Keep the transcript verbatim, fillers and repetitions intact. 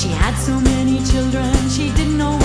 She had so many children, she didn't know